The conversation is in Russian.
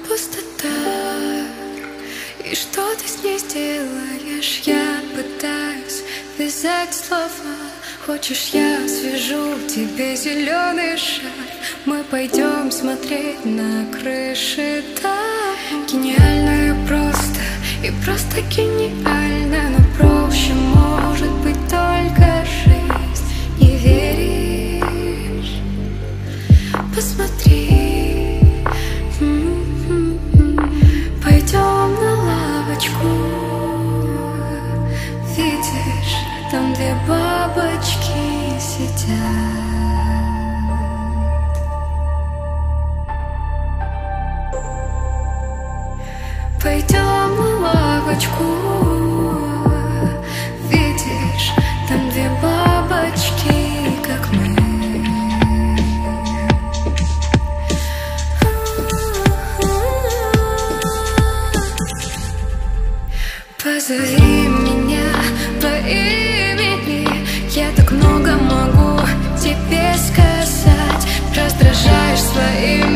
пустота. И что ты с ней сделаешь? Я пытаюсь вязать слова. Хочешь, я свяжу тебе зеленый шар? Мы пойдем смотреть на крыши там. Гениально и просто, и просто гениально. Но проще может быть только жизнь. Не веришь? Посмотри. Пойдем на лавочку. Видишь, там две бабочки сидят. Пойдем на лавочку. Видишь, там две бабочки, как мы. Позови меня по имени. Я так много могу тебе сказать. Раздражаешь своим